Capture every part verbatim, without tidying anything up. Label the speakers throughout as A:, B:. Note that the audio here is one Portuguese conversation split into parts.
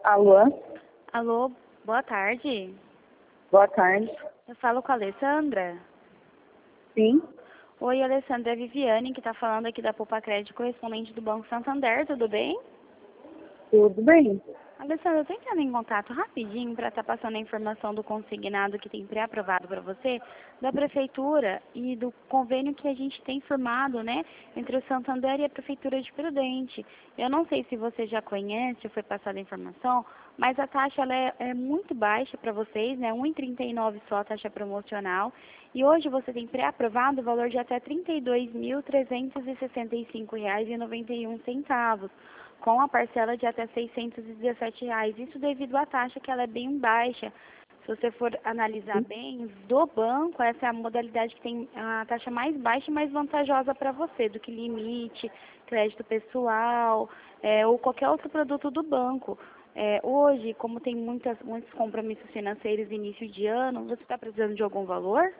A: Alô?
B: Alô, boa tarde.
A: Boa tarde.
B: Eu falo com a Alessandra.
A: Sim?
B: Oi, Alessandra, é a Viviane que está falando aqui da Poupa Crédito, correspondente do Banco Santander, tudo bem?
A: Tudo bem?
B: Alessandra, eu estou entrando em contato rapidinho para estar passando a informação do consignado que tem pré-aprovado para você, da Prefeitura e do convênio que a gente tem firmado, né, entre o Santander e a Prefeitura de Prudente. Eu não sei se você já conhece, ou foi passada a informação, mas a taxa ela é, é muito baixa para vocês, né, um vírgula trinta e nove só a taxa promocional, e hoje você tem pré-aprovado o valor de até trinta e dois mil trezentos e sessenta e cinco reais e noventa e um centavos. Com a parcela de até seiscentos e dezessete reais. Isso devido à taxa que ela é bem baixa. Se você for analisar bem, do banco, essa é a modalidade que tem a taxa mais baixa e mais vantajosa para você, do que limite, crédito pessoal, é, ou qualquer outro produto do banco. É, hoje, como tem muitas, muitos compromissos financeiros no início de ano, você está precisando de algum valor?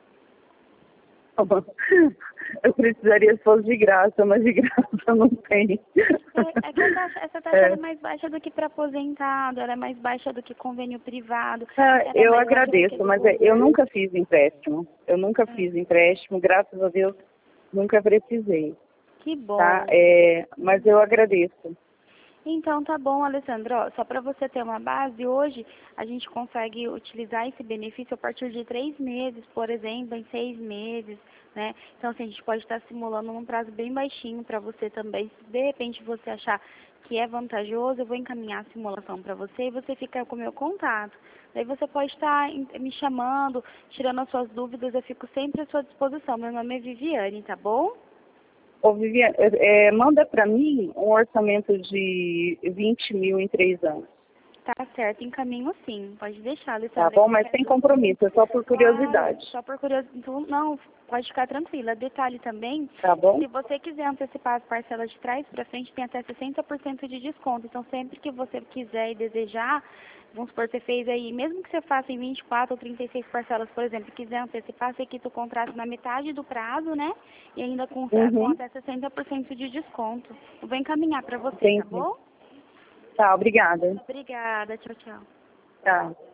A: Eu precisaria se fosse de graça, mas de graça não tem.
B: É, é que a taxa, essa taxa
A: É.
B: é mais baixa do que para aposentado, ela é mais baixa do que convênio privado.
A: Ah,
B: ela é
A: eu
B: mais baixa do que
A: agradeço,
B: do
A: mas é, eu
B: governo.
A: nunca fiz empréstimo. Eu nunca
B: É,
A: fiz empréstimo, graças a Deus, nunca precisei,
B: que
A: tá?
B: bom.
A: É, mas eu agradeço.
B: Então tá bom, Alessandro. Ó, só para você ter uma base, hoje a gente consegue utilizar esse benefício a partir de três meses, por exemplo, em seis meses, né? Então assim, a gente pode estar simulando num prazo bem baixinho para você também. Se de repente você achar que é vantajoso, eu vou encaminhar a simulação para você e você fica com o meu contato. Daí você pode estar em- me chamando, tirando as suas dúvidas, eu fico sempre à sua disposição. Meu nome é Viviane, tá bom?
A: Ô, Viviane, é, manda para mim um orçamento de vinte mil em três anos.
B: Tá certo, encaminho sim. Pode deixar,
A: Tá
B: Alessandra.
A: bom? Mas
B: Qualquer
A: sem
B: dúvida.
A: compromisso, é só por
B: Claro,
A: curiosidade.
B: só por curiosidade. Então, não, pode ficar tranquila. Detalhe também,
A: Tá bom?
B: se você quiser antecipar as parcelas de trás para frente, tem até sessenta por cento de desconto. Então, sempre que você quiser e desejar, vamos supor, você fez aí, mesmo que você faça em vinte e quatro ou trinta e seis parcelas, por exemplo, e quiser antecipar, você quita o contrato na metade do prazo, né? E ainda com, com
A: Uhum.
B: até sessenta por cento de desconto. Eu vou encaminhar para você, tá
A: Entendi.
B: bom?
A: Tá, obrigada.
B: Obrigada, tchau, tchau.
A: Tá.